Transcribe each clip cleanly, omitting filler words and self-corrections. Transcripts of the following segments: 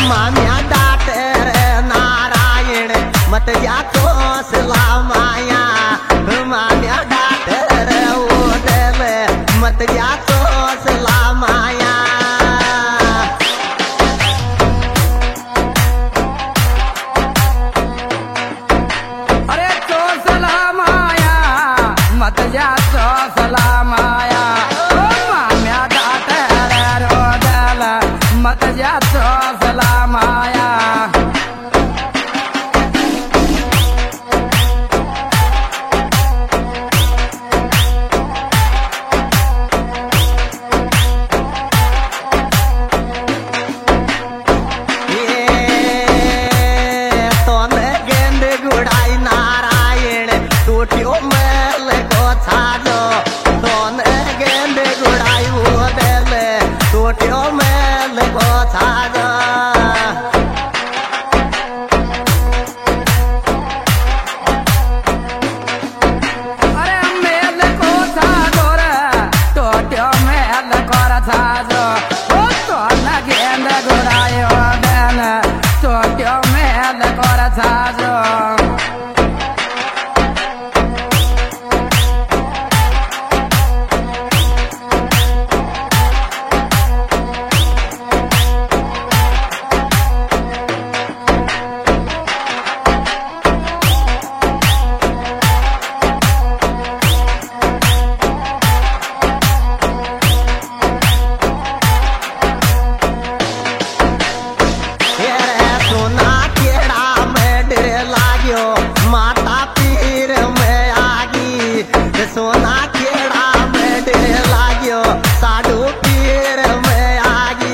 माम्या डाटे रे नारायण मत जा तो सलामाया माम्या डाटे रे ओडल मत जा तो सलामाया अरे तो सलामाया मत जा तो सलामाया माम्या डाटे रे ओडल मत जा तो सलामाया माता पीर में आगी सोना खेड़ा में डेर लाग्यो साधु पीर में आगी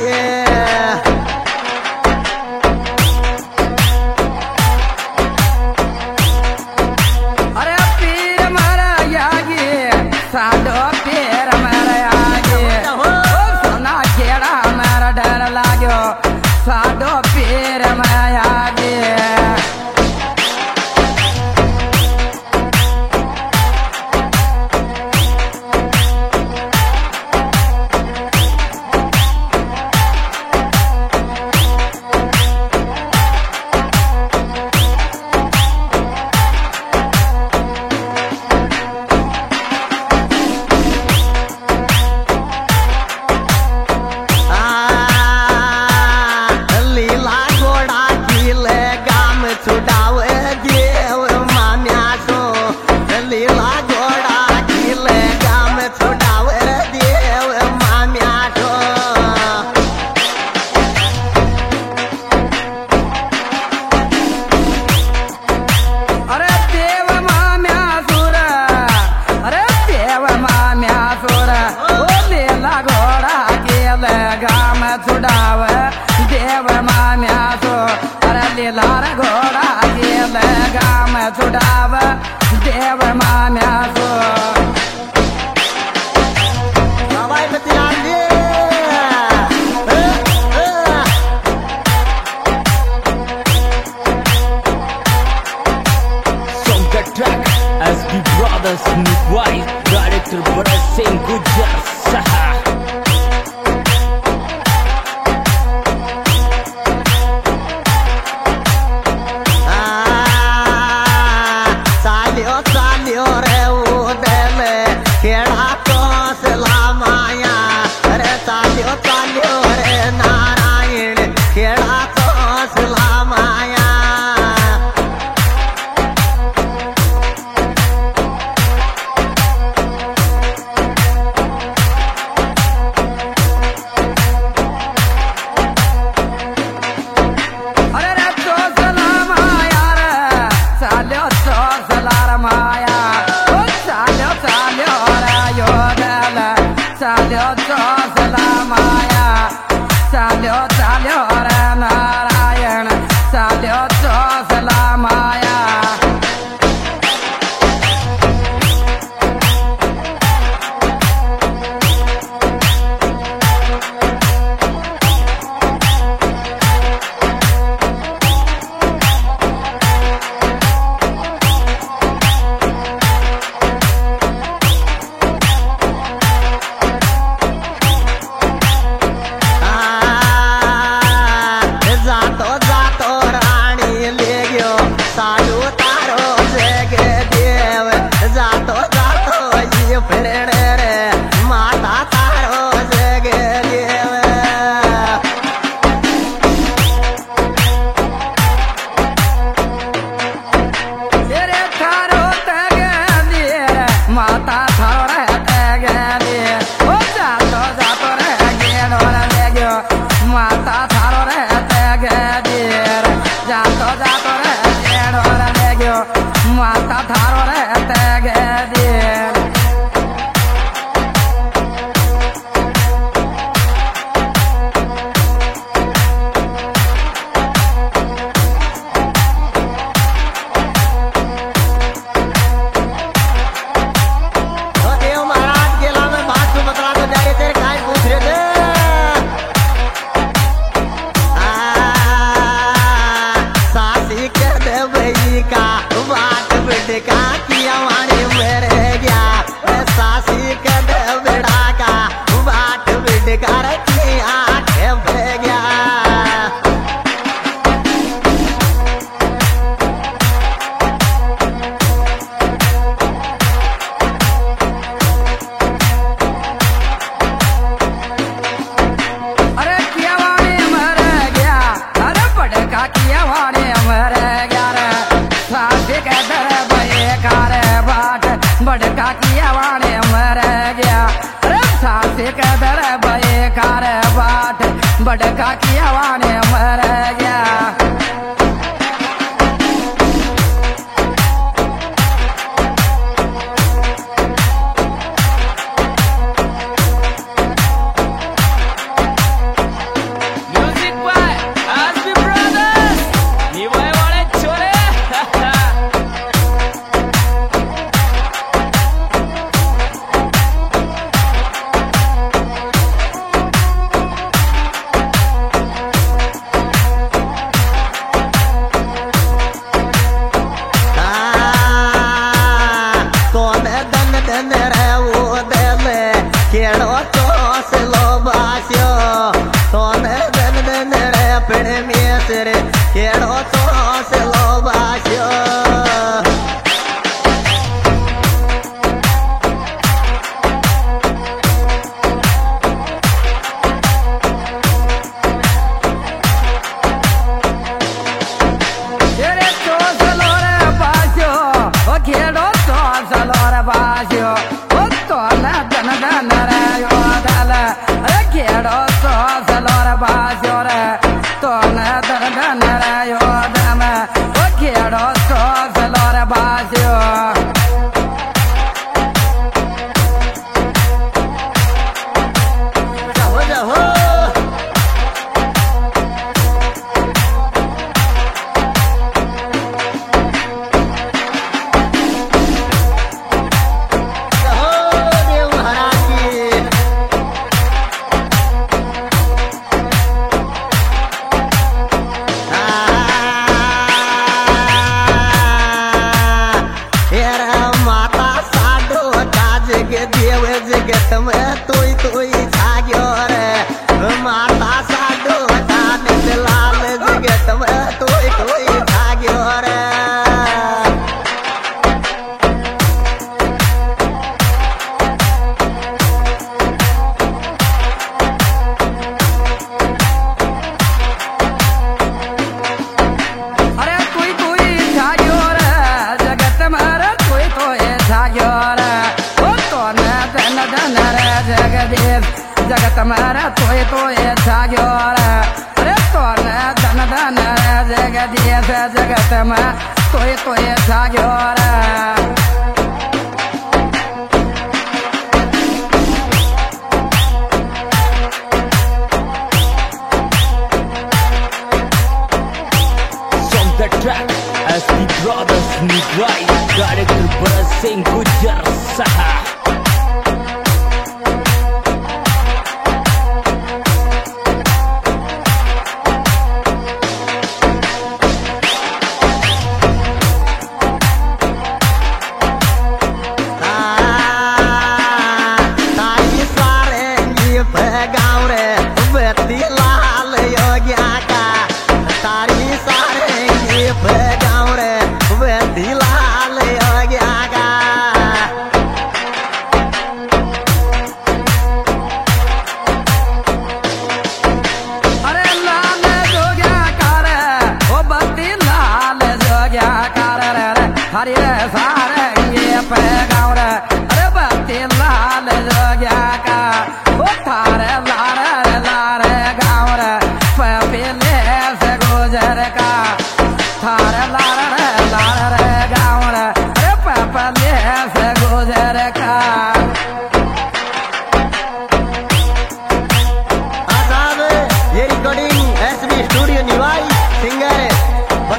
अरे पीर मारा आगी साधु पीर मारा आगी सोना खेड़ा मेरा डर लाग्यो साधु पीर में आगी लीला घोड़ा खिले परमेश्वर केड़ो तो हौसलो बास्यो देव जगत में तोई छाग्यो रे माता साडो दान लाल जगत में तोई छाग्यो रे अरे तोई छाग्यो रे जगत में रे तोई छाग्यो रे जगत मारा तोय छाग्यो रे अरे तोने धन रे जगदीश जगत में तोय छाग्यो रे From the track as the brothers need right, director Bharat Singh